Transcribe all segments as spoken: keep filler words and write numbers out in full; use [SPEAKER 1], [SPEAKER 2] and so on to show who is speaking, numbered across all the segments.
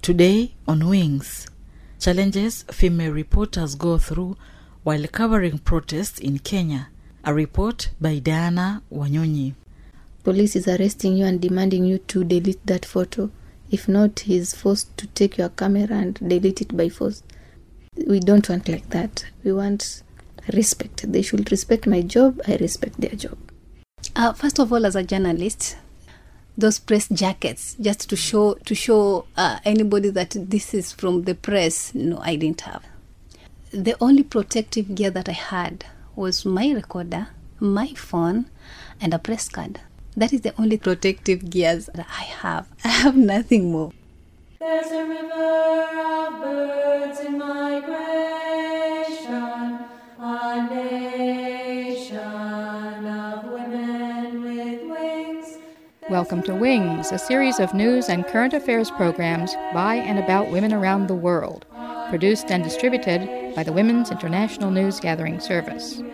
[SPEAKER 1] Today on Wings, challenges female reporters go through while covering protests in Kenya. A report by Diana Wanyonyi.
[SPEAKER 2] Police is arresting you and demanding you to delete that photo. If not, he is forced to take your camera and delete it by force. We don't want like that. We want respect. They should respect my job. I respect their job.
[SPEAKER 3] Uh, first of all, as a journalist, those press jackets, just to show to show uh, anybody that this is from the press, no, I didn't have. The only protective gear that I had was my recorder, my phone, and a press card. That is the only protective gears that I have. I have nothing more.
[SPEAKER 4] There's a river of birds in migration, a nation of women with wings.
[SPEAKER 5] Welcome to Wings, a series of news and current affairs programs by and about women around the world, produced and distributed by the Women's International News Gathering Service.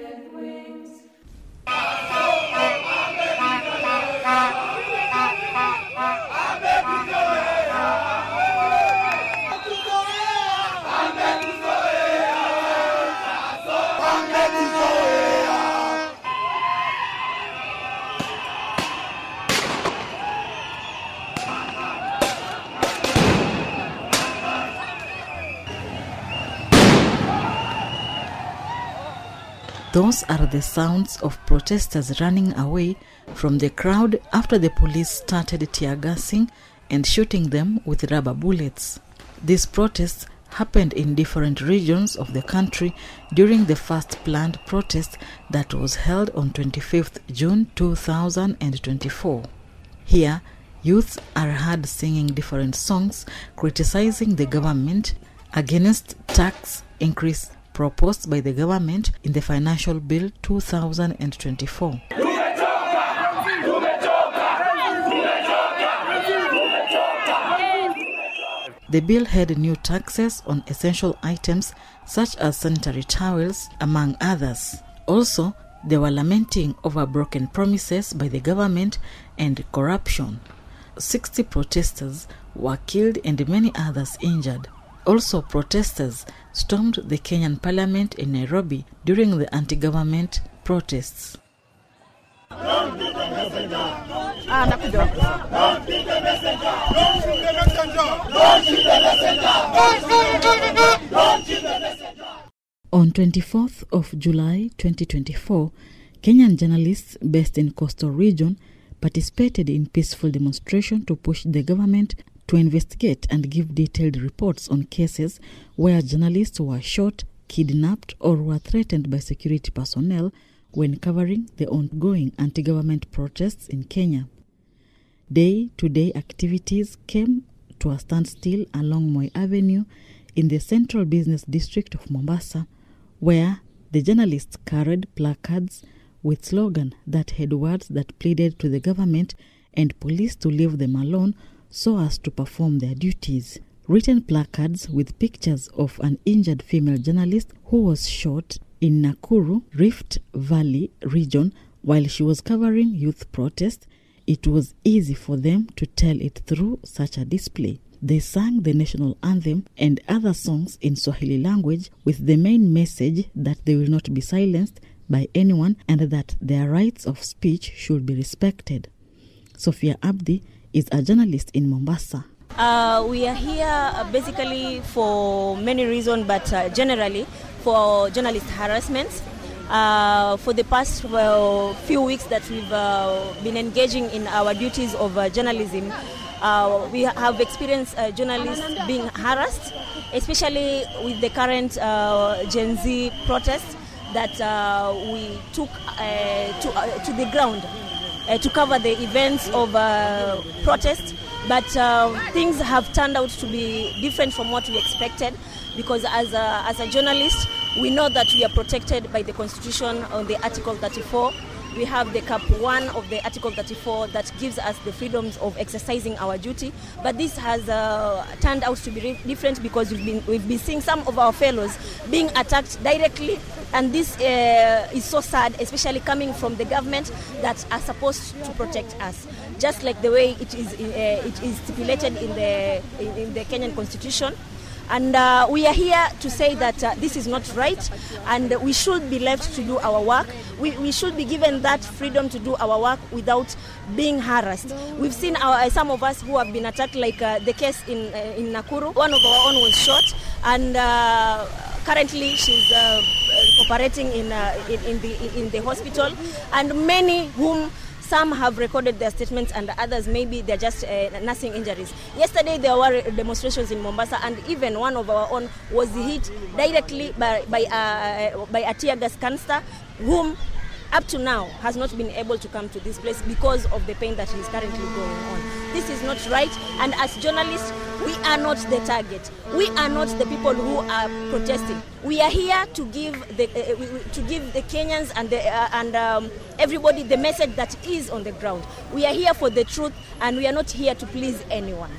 [SPEAKER 1] Those are the sounds of protesters running away from the crowd after the police started tear gassing and shooting them with rubber bullets. These protests happened in different regions of the country during the first planned protest that was held on twenty-fifth June two thousand twenty-four. Here, youths are heard singing different songs criticizing the government against tax increase proposed by the government in the Financial Bill two thousand twenty-four. The bill had new taxes on essential items such as sanitary towels, among others. Also, they were lamenting over broken promises by the government and corruption. sixty protesters were killed and many others injured. Also, protesters stormed the Kenyan parliament in Nairobi during the anti-government protests.
[SPEAKER 4] Don't be the messenger. Ah, don't be the messenger. Don't be the messenger. Don't be the messenger. Don't be the messenger.
[SPEAKER 1] On twenty-fourth of July twenty twenty-four, Kenyan journalists based in Coastal Region participated in peaceful demonstration to push the government to investigate and give detailed reports on cases where journalists were shot, kidnapped, or were threatened by security personnel when covering the ongoing anti-government protests in Kenya. Day-to-day activities came to a standstill along Moi Avenue in the central business district of Mombasa, where the journalists carried placards with slogans that had words that pleaded to the government and police to leave them alone so as to perform their duties. Written placards with pictures of an injured female journalist who was shot in Nakuru, Rift Valley region while she was covering youth protests. It was easy for them to tell it through such a display. They sang the national anthem and other songs in Swahili language with the main message that they will not be silenced by anyone and that their rights of speech should be respected. Sophia Abdi is a journalist in Mombasa.
[SPEAKER 6] Uh, we are here uh, basically for many reasons, but uh, generally for journalist harassment. Uh, for the past uh, few weeks that we've uh, been engaging in our duties of uh, journalism, uh, we have experienced uh, journalists being harassed, especially with the current uh, Gen Z protests that uh, we took uh, to, uh, to the ground uh, to cover the events of uh, protest. But uh, things have turned out to be different from what we expected, because as a, as a journalist, we know that we are protected by the Constitution on the Article thirty-four, we have the Cap one of the Article thirty-four that gives us the freedoms of exercising our duty. But this has uh, turned out to be re- different because we've been, we've been seeing some of our fellows being attacked directly. And this uh, is so sad, especially coming from the government that are supposed to protect us, just like the way it is uh, it is stipulated in the in, in the Kenyan Constitution. And uh, we are here to say that uh, this is not right, and we should be left to do our work. We, we should be given that freedom to do our work without being harassed. We've seen our, some of us who have been attacked, like uh, the case in uh, in Nakuru. One of our own was shot, and uh, currently she's uh, operating in, uh, in in the in the hospital. And many whom some have recorded their statements, and others maybe they're just uh, nursing injuries. Yesterday there were demonstrations in Mombasa, and even one of our own was hit directly by by, uh, by a tear gas canister, whom up to now has not been able to come to this place because of the pain that he's currently going on. This is not right, and as journalists, we are not the target. We are not the people who are protesting. We are here to give the uh, to give the Kenyans and the, uh, and um, everybody the message that is on the ground. We are here for the truth, and we are not here to please anyone.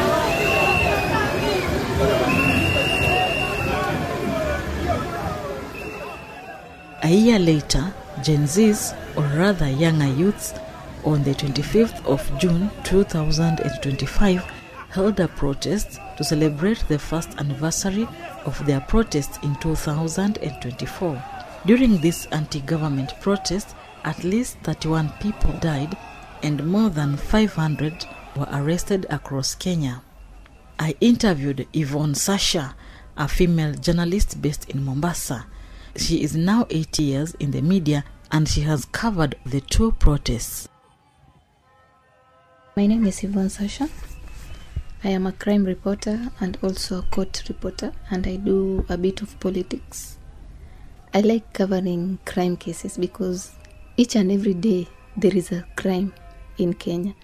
[SPEAKER 1] A year later, Gen Zs, or rather younger youths, on the twenty-fifth of June two thousand twenty-five, held a protest to celebrate the first anniversary of their protest in two thousand twenty-four. During this anti-government protest, at least thirty-one people died and more than five hundred were arrested across Kenya. I interviewed Yvonne Sasha, a female journalist based in Mombasa. She is now eight years in the media, and she has covered the two protests.
[SPEAKER 2] My name is Yvonne Sasha. I am a crime reporter and also a court reporter, and I do a bit of politics. I like covering crime cases because each and every day there is a crime in Kenya.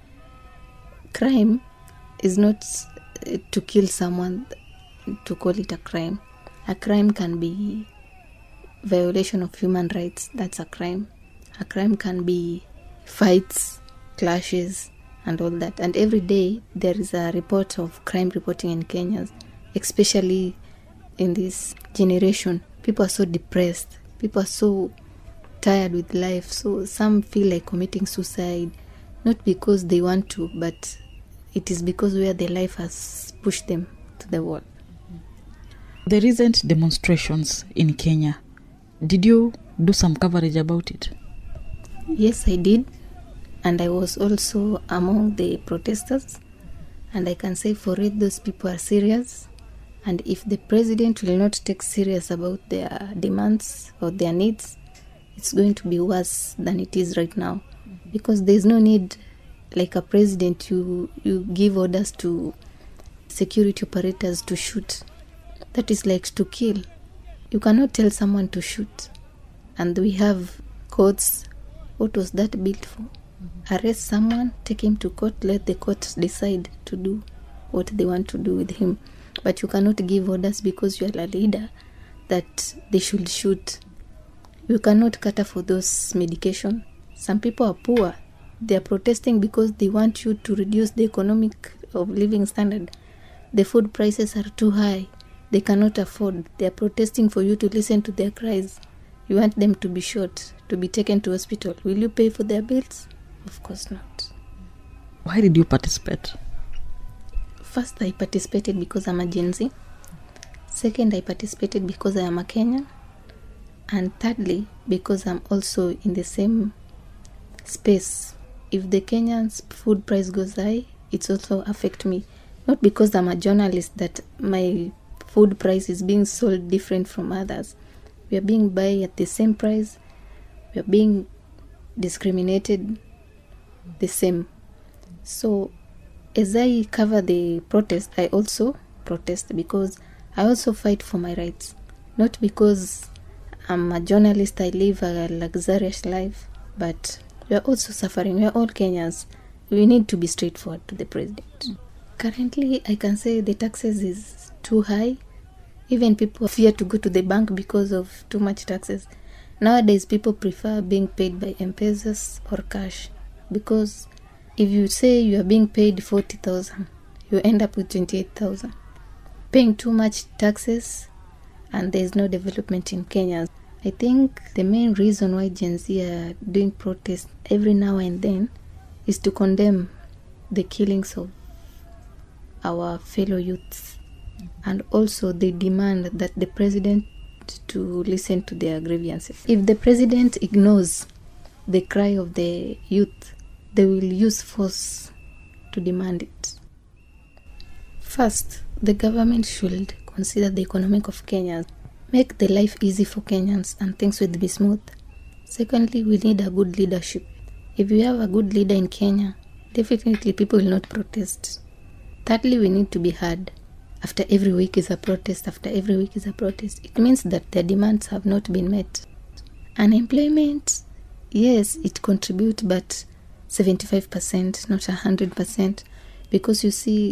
[SPEAKER 2] Crime is not to kill someone to call it a crime. A crime can be violation of human rights, that's a crime. A crime can be fights, clashes, and all that. And every day there is a report of crime reporting in Kenya, especially in this generation. People are so depressed. People are so tired with life. So some feel like committing suicide, not because they want to, but it is because where their life has pushed them to the wall.
[SPEAKER 1] The recent demonstrations in Kenya, did you do some coverage about it?
[SPEAKER 2] Yes, I did. And I was also among the protesters. And I can say for it, those people are serious. And if the president will not take serious about their demands or their needs, it's going to be worse than it is right now. Because there's no need, like a president, you, you give orders to security operators to shoot. That is like to kill. You cannot tell someone to shoot. And we have courts. What was that built for? Mm-hmm. Arrest someone, take him to court, let the court decide to do what they want to do with him. But you cannot give orders because you are a leader that they should shoot. You cannot cater for those medication. Some people are poor. They are protesting because they want you to reduce the economic of living standard. The food prices are too high. They cannot afford. They are protesting for you to listen to their cries. You want them to be shot, to be taken to hospital. Will you pay for their bills? Of course not.
[SPEAKER 1] Why did you participate?
[SPEAKER 2] First, I participated because I'm a Gen Z. Second, I participated because I am a Kenyan. And thirdly, because I'm also in the same space. If the Kenyan's food price goes high, it also affects me. Not because I'm a journalist that my food price is being sold different from others. We are being buy at the same price. We are being discriminated the same. So as I cover the protest, I also protest because I also fight for my rights. Not because I'm a journalist, I live a luxurious life, but we are also suffering. We are all Kenyans. We need to be straightforward to the president. Currently, I can say the taxes is too high. Even people fear to go to the bank because of too much taxes. Nowadays, people prefer being paid by M-Pesas or cash, because if you say you are being paid forty thousand, you end up with twenty-eight thousand. Paying too much taxes, and there is no development in Kenya. I think the main reason why Gen Z are doing protests every now and then is to condemn the killings of our fellow youths. And also they demand that the president to listen to their grievances. If the president ignores the cry of the youth, they will use force to demand it. First, the government should consider the economic of Kenya, make the life easy for Kenyans and things will be smooth. Secondly, we need a good leadership. If we have a good leader in Kenya, definitely people will not protest. Thirdly, we need to be heard. After every week is a protest, after every week is a protest, it means that their demands have not been met. Unemployment, yes, it contributes, but seventy-five percent, not one hundred percent, because you see,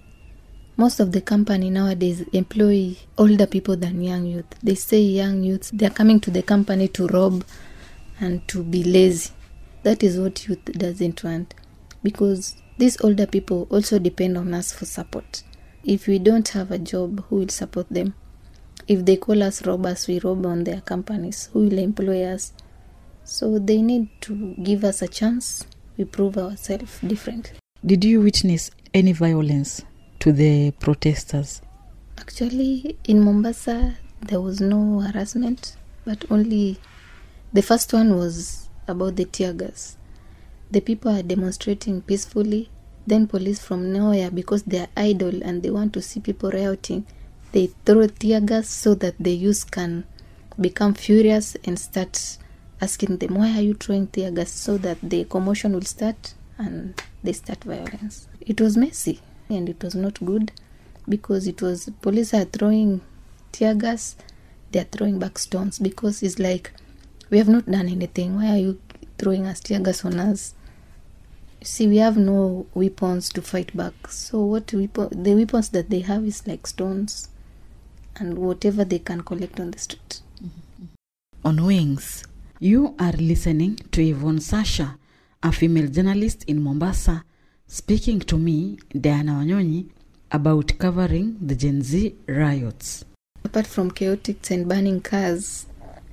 [SPEAKER 2] most of the company nowadays employ older people than young youth. They say young youths, they are coming to the company to rob and to be lazy. That is what youth doesn't want, because these older people also depend on us for support. If we don't have a job, who will support them? If they call us robbers, we rob on their companies. Who will employ us? So they need to give us a chance. We prove ourselves differently.
[SPEAKER 1] Did you witness any violence to the protesters?
[SPEAKER 2] Actually, in Mombasa, there was no harassment, but only the first one was about the tear gas. The people are demonstrating peacefully. Then police from nowhere, because they are idle and they want to see people rioting, they throw tear gas so that the youth can become furious and start asking them, why are you throwing tear gas? So that the commotion will start and they start violence. It was messy and it was not good, because it was police are throwing tear gas, they are throwing back stones, because it's like, we have not done anything. Why are you throwing us tear gas on us? See, we have no weapons to fight back. So what weapon, the weapons that they have is like stones and whatever they can collect on the street.
[SPEAKER 1] Mm-hmm. On Wings, you are listening to Yvonne Sasha, a female journalist in Mombasa, speaking to me, Diana Wanyonyi, about covering the Gen Z riots.
[SPEAKER 2] Apart from chaotics and burning cars,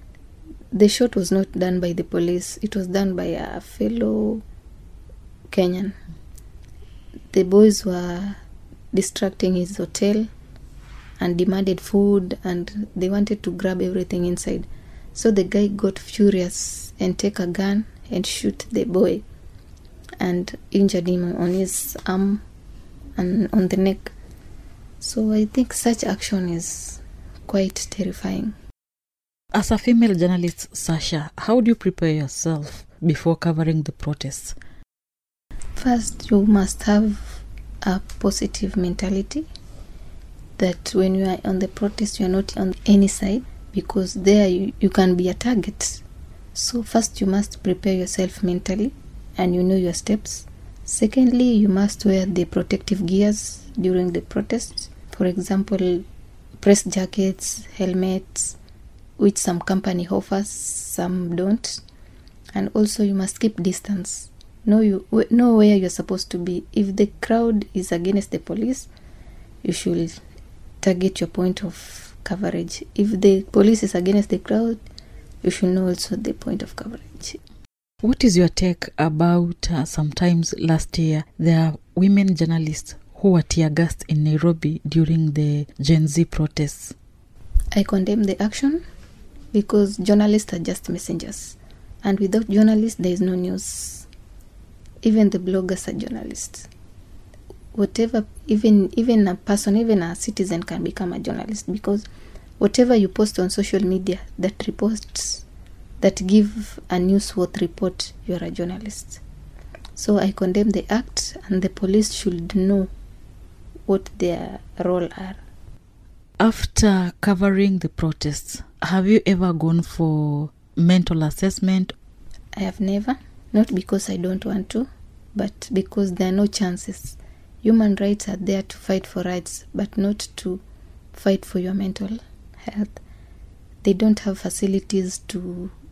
[SPEAKER 2] the shot was not done by the police. It was done by a fellow Kenyan. The boys were distracting his hotel and demanded food, and they wanted to grab everything inside. So the guy got furious and take a gun and shoot the boy and injured him on his arm and on the neck. So I think such action is quite terrifying.
[SPEAKER 1] As a female journalist, Sasha, how do you prepare yourself before covering the protests?
[SPEAKER 2] First, you must have a positive mentality, that when you are on the protest, you are not on any side, because there you, you can be a target. So first, you must prepare yourself mentally and you know your steps. Secondly, you must wear the protective gears during the protests. For example, press jackets, helmets, which some company offers, some don't. And also you must keep distance. Know you know where you're supposed to be. If the crowd is against the police, you should target your point of coverage. If the police is against the crowd, you should know also the point of coverage.
[SPEAKER 1] What is your take about uh, sometimes last year there are women journalists who were tear gassed in Nairobi during the Gen Z protests?
[SPEAKER 2] I condemn the action, because journalists are just messengers, and without journalists there is no news. Even the bloggers are journalists. Whatever, even even a person, even a citizen can become a journalist, because whatever you post on social media that reports, that give a newsworthy report, you are a journalist. So I condemn the act, and the police should know what their role are.
[SPEAKER 1] After covering the protests, have you ever gone for mental assessment?
[SPEAKER 2] I have never. Not because I don't want to, but because there are no chances. Human rights are there to fight for rights, but not to fight for your mental health. They don't have facilities to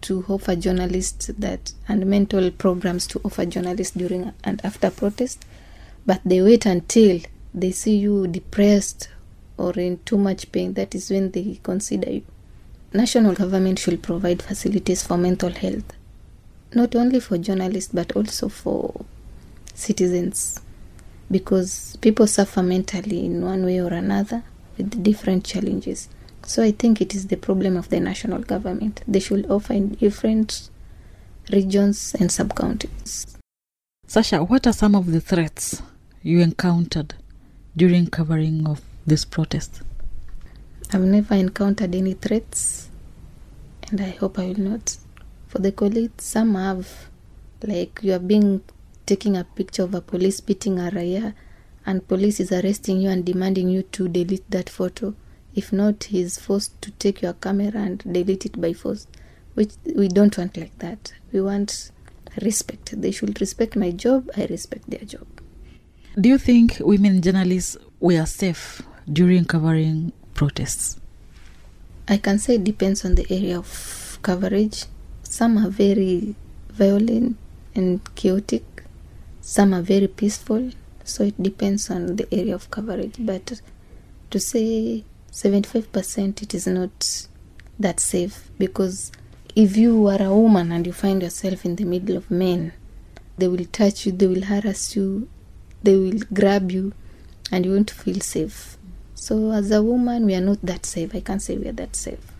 [SPEAKER 2] to offer journalists that and mental programs to offer journalists during and after protest, but they wait until they see you depressed or in too much pain. That is when they consider you. National government should provide facilities for mental health, not only for journalists but also for citizens, because people suffer mentally in one way or another with different challenges. So I think it is the problem of the national government. They should offer in different regions and sub-counties.
[SPEAKER 1] Sasha, what are some of the threats you encountered during covering of this protest?
[SPEAKER 2] I've never encountered any threats, and I hope I will not. For the colleagues, some have, like you are being taking a picture of a police beating a raya, and police is arresting you and demanding you to delete that photo. If not, he is forced to take your camera and delete it by force, which we don't want like that. We want respect. They should respect my job. I respect their job.
[SPEAKER 1] Do you think women journalists were safe during covering protests?
[SPEAKER 2] I can say it depends on the area of coverage. Some are very violent and chaotic. Some are very peaceful. So it depends on the area of coverage. But to say seventy-five percent, it is not that safe, because if you are a woman and you find yourself in the middle of men, they will touch you, they will harass you, they will grab you, and you won't feel safe. So as a woman, we are not that safe. I can't say we are that safe.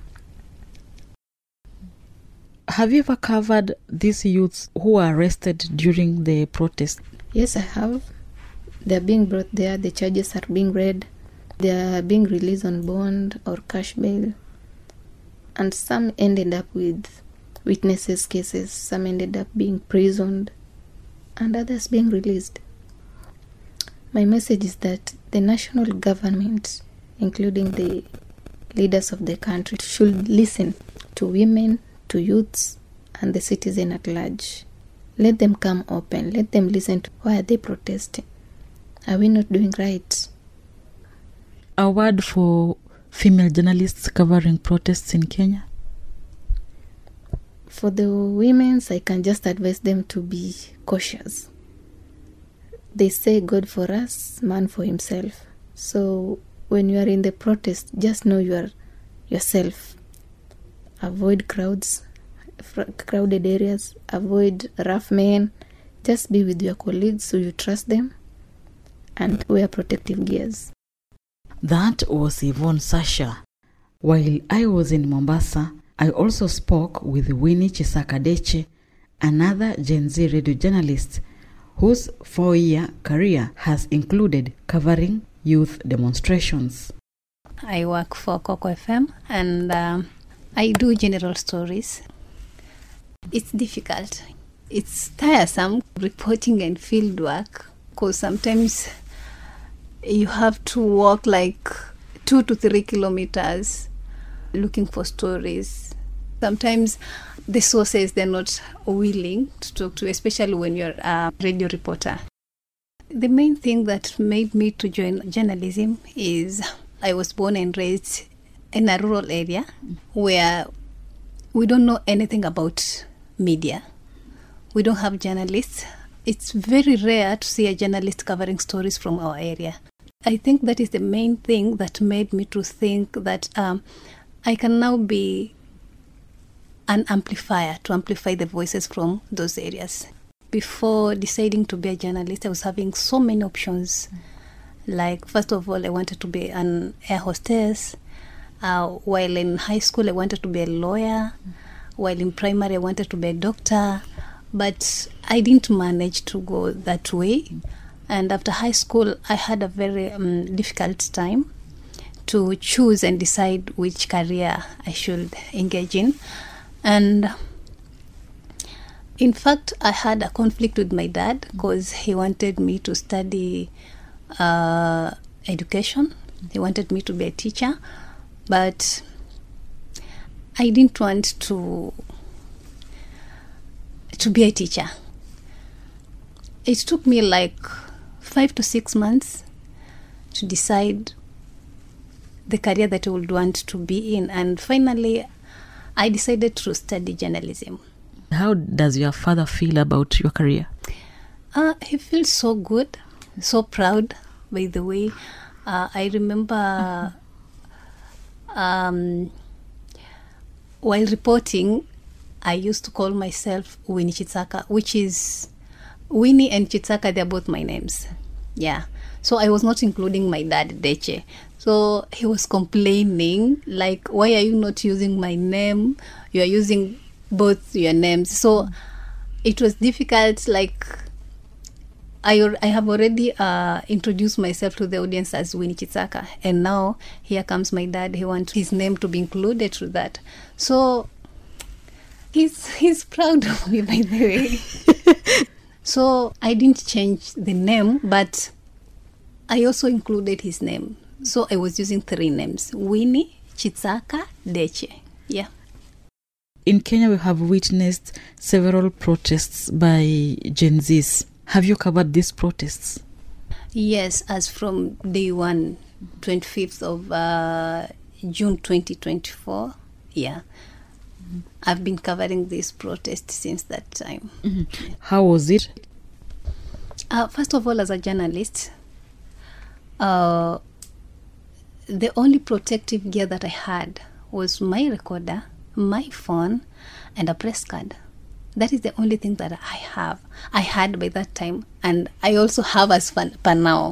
[SPEAKER 1] Have you ever covered these youths who were arrested during the protest?
[SPEAKER 2] Yes, I have. They are being brought there. The charges are being read. They are being released on bond or cash bail. And some ended up with witnesses cases. Some ended up being imprisoned, and others being released. My message is that the national government, including the leaders of the country, should listen to women, to youths, and the citizen at large. Let them come open. Let them listen to why are they protesting. Are we not doing right?
[SPEAKER 1] A word for female journalists covering protests in Kenya?
[SPEAKER 2] For the women's, I can just advise them to be cautious. They say God for us, man for himself. So when you are in the protest, just know you are yourself. Avoid crowds, crowded areas. Avoid rough men. Just be with your colleagues so you trust them, and wear protective gears.
[SPEAKER 1] That was Yvonne Sasha. While I was in Mombasa, I also spoke with Winnie Chisakadeche, another Gen Z radio journalist whose four-year career has included covering youth demonstrations.
[SPEAKER 3] I work for Coco F M, and um, I do general stories. It's difficult. It's tiresome reporting and field work, because sometimes you have to walk like two to three kilometers looking for stories. Sometimes the sources, they're not willing to talk to, especially when you're a radio reporter. The main thing that made me to join journalism is I was born and raised in a rural area where we don't know anything about media. We don't have journalists. It's very rare to see a journalist covering stories from our area. I think that is the main thing that made me to think that um, I can now be an amplifier to amplify the voices from those areas. Before deciding to be a journalist, I was having so many options. Like, first of all, I wanted to be an air hostess. Uh, while in high school, I wanted to be a lawyer. While in primary, I wanted to be a doctor. But I didn't manage to go that way. And after high school, I had a very um, difficult time to choose and decide which career I should engage in. And in fact, I had a conflict with my dad because he wanted me to study uh, education. He wanted me to be a teacher, but I didn't want to to be a teacher. It took me like five to six months to decide the career that I would want to be in, and finally I decided to study journalism.
[SPEAKER 1] How does your father feel about your career?
[SPEAKER 3] Uh, he feels so good, so proud, by the way. Uh, I remember um, while reporting, I used to call myself Winnie Chitsaka, which is Winnie and Chitsaka, they're both my names. Yeah. So I was not including my dad, Deche. So he was complaining, like, why are you not using my name? You are using both your names. So it was difficult, like, I, I have already uh, introduced myself to the audience as Winnie Chitsaka, and now here comes my dad. He wants his name to be included to that. So he's he's proud of me, by the way. So I didn't change the name, but I also included his name. So I was using three names: Winnie, Chitsaka, Deche. Yeah.
[SPEAKER 1] In Kenya, we have witnessed several protests by Gen Zs. Have you covered these protests?
[SPEAKER 3] Yes, as from day one, twenty-fifth of uh, June twenty twenty-four. Yeah. Mm-hmm. I've been covering this protest since that time.
[SPEAKER 1] Mm-hmm. How was it?
[SPEAKER 3] Uh, first of all, as a journalist, uh, the only protective gear that I had was my recorder, my phone, and a press card. That is the only thing that I have. I had by that time, and I also have as far per now.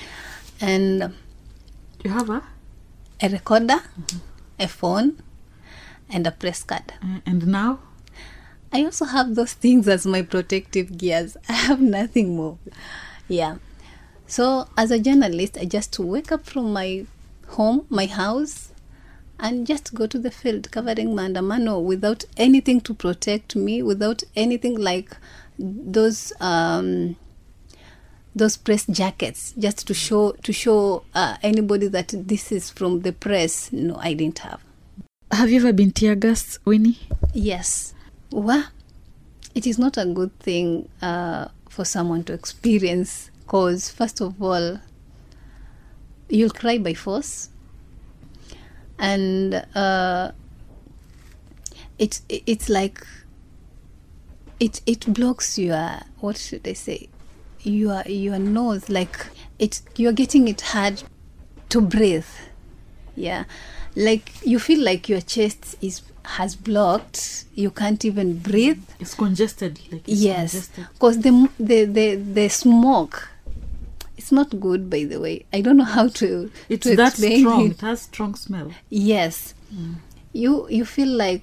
[SPEAKER 3] And
[SPEAKER 1] you have a
[SPEAKER 3] a recorder, mm-hmm. a phone, and a press card.
[SPEAKER 1] Uh, and now,
[SPEAKER 3] I also have those things as my protective gears. I have nothing more. Yeah. So as a journalist, I just wake up from my home, my house, and just go to the field covering Maandamano without anything to protect me, without anything like those um, those press jackets, just to show to show uh, anybody that this is from the press. No, I didn't have.
[SPEAKER 1] Have you ever been tear gassed, Winnie?
[SPEAKER 3] Yes. Well, it is not a good thing uh, for someone to experience, because first of all, you'll cry by force. And uh, it, it it's like it it blocks your, what should I say, your your nose, like it you're getting it hard to breathe. Yeah, like you feel like your chest is has blocked. You can't even breathe.
[SPEAKER 1] It's congested. Like it's
[SPEAKER 3] yes, because the, the the the smoke. It's not good, by the way. I don't know how to
[SPEAKER 1] It's
[SPEAKER 3] to
[SPEAKER 1] that
[SPEAKER 3] explain
[SPEAKER 1] strong.
[SPEAKER 3] it.
[SPEAKER 1] It has strong smell.
[SPEAKER 3] Yes. Mm. You you feel like,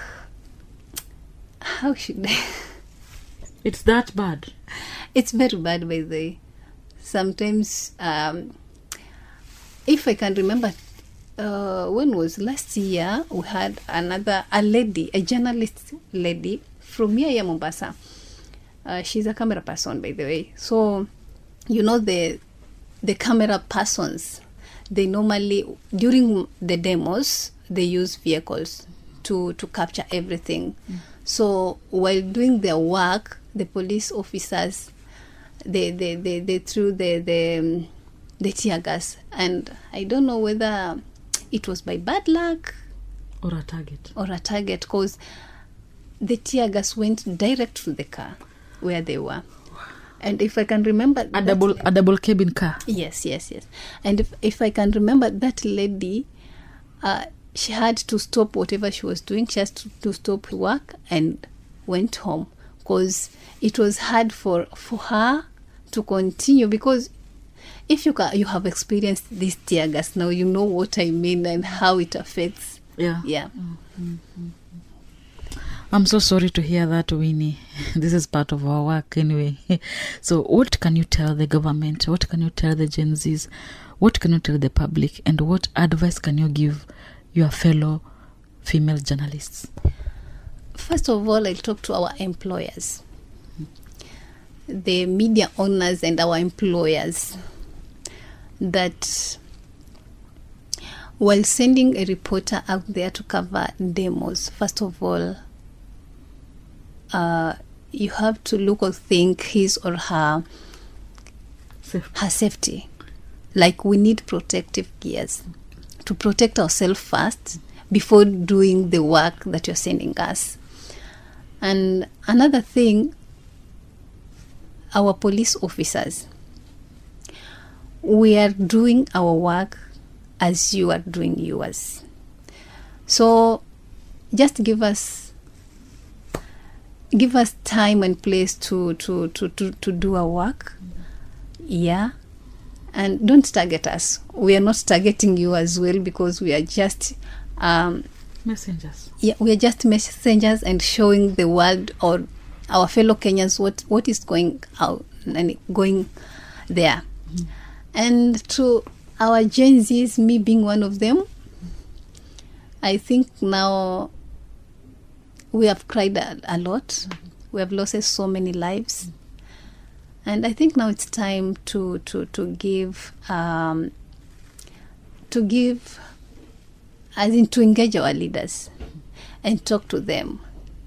[SPEAKER 3] how should I?
[SPEAKER 1] It's that bad.
[SPEAKER 3] It's very bad, by the way. Sometimes, um, if I can remember, uh, when was last year, we had another, a lady, a journalist lady from here, Mombasa. Uh, she's a camera person, by the way. So, you know, the the camera persons, they normally, during the demos, they use vehicles to, to capture everything. Mm. So while doing their work, the police officers, they they, they, they threw the, the, um, the tear gas. And I don't know whether it was by bad luck
[SPEAKER 1] or a target.
[SPEAKER 3] Or a target, because the tear gas went direct to the car where they were. And if I can remember...
[SPEAKER 1] A double a double cabin car.
[SPEAKER 3] Yes, yes, yes. And if, if I can remember, that lady, uh, she had to stop whatever she was doing. She had to, to stop work and went home. Because it was hard for, for her to continue. Because if you ca- you have experienced this tear gas, now you know what I mean and how it affects.
[SPEAKER 1] Yeah.
[SPEAKER 3] Yeah.
[SPEAKER 1] Mm-hmm. I'm so sorry to hear that, Winnie. This is part of our work anyway. So what can you tell the government? What can you tell the Gen Zs? What can you tell the public? And what advice can you give your fellow female journalists?
[SPEAKER 3] First of all, I'll talk to our employers, the media owners and our employers, that while sending a reporter out there to cover demos, first of all, Uh, you have to look or think his or her
[SPEAKER 1] Safety.
[SPEAKER 3] her safety. Like, we need protective gears to protect ourselves first before doing the work that you're sending us. And another thing, our police officers, we are doing our work as you are doing yours. So just give us give us time and place to to to to, to do our work. Yeah. And don't target us. We are not targeting you as well, because we are just um,
[SPEAKER 1] messengers.
[SPEAKER 3] Yeah, we are just messengers and showing the world or our fellow Kenyans what, what is going out and going there. Mm-hmm. And to our Gen Zs, me being one of them, I think now we have cried a, a lot. Mm-hmm. We have lost so many lives. Mm-hmm. And I think now it's time to to to give um, to give, as in to engage our leaders and talk to them.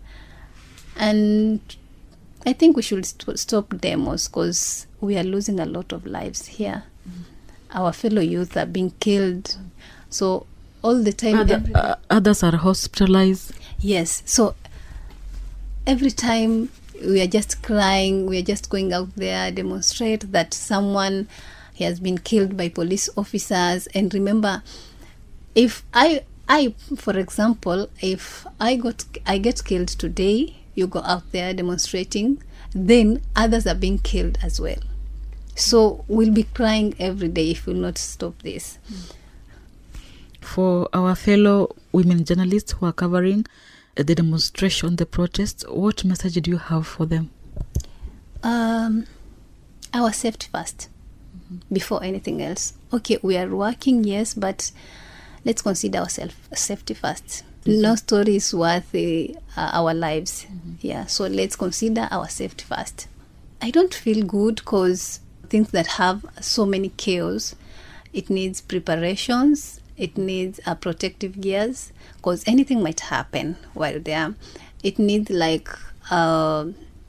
[SPEAKER 3] And I think we should st- stop demos, because we are losing a lot of lives here. Mm. Our fellow youth are being killed. So all the time,
[SPEAKER 1] Other, uh, others are hospitalized.
[SPEAKER 3] Yes. So every time, we are just crying, we are just going out there, demonstrate that someone has been killed by police officers. And remember, if I, I, for example, if I got, I get killed today, you go out there demonstrating, then others are being killed as well. So we'll be crying every day if we'll not stop this.
[SPEAKER 1] For our fellow women journalists who are covering the demonstration, the protest, what message do you have for them?
[SPEAKER 3] Um, our safety first, mm-hmm. before anything else. Okay, we are working, yes, but let's consider ourselves safety first. Mm-hmm. No story is worth uh, our lives. Mm-hmm. Yeah, so let's consider our safety first. I don't feel good because things that have so many chaos, it needs preparations. It needs uh, protective gears, because anything might happen while there. It needs like uh,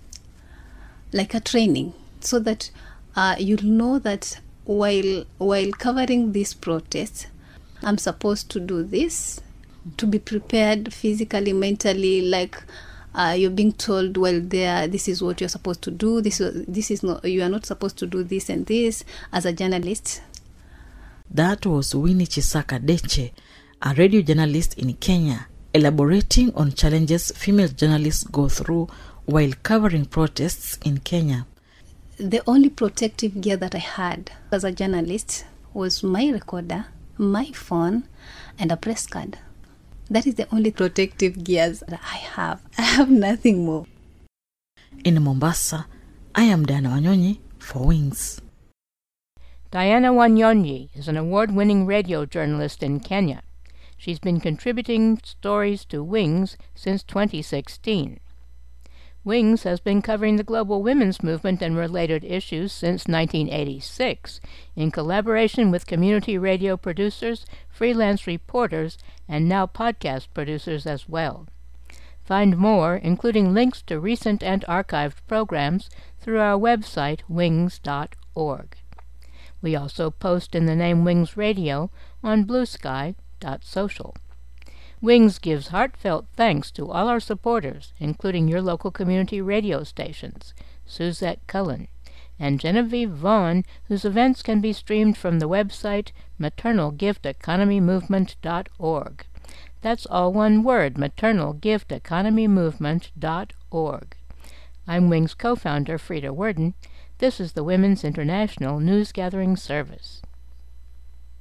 [SPEAKER 3] like a training, so that uh, you'll know that while while covering these protests, I'm supposed to do this, to be prepared physically, mentally. Like uh, you're being told, well, there, this is what you're supposed to do. This this is not. You are not supposed to do this and this as a journalist.
[SPEAKER 1] That was Winnie Chisaka Deche, a radio journalist in Kenya, elaborating on challenges female journalists go through while covering protests in Kenya.
[SPEAKER 3] The only protective gear that I had as a journalist was my recorder, my phone, and a press card. That is the only protective gears that I have. I have nothing more.
[SPEAKER 1] In Mombasa, I am Diana Wanyonyi for Wings.
[SPEAKER 5] Diana Wanyonyi is an award-winning radio journalist in Kenya. She's been contributing stories to Wings since twenty sixteen. Wings has been covering the global women's movement and related issues since nineteen eighty-six, in collaboration with community radio producers, freelance reporters, and now podcast producers as well. Find more, including links to recent and archived programs, through our website, wings dot org. We also post in the name Wings Radio on blue sky dot social. Wings gives heartfelt thanks to all our supporters, including your local community radio stations, Suzette Cullen, and Genevieve Vaughn, whose events can be streamed from the website maternal gift economy movement dot org. That's all one word, maternal gift economy movement dot org. I'm Wings co-founder Frida Worden. This is the Women's International News Gathering Service.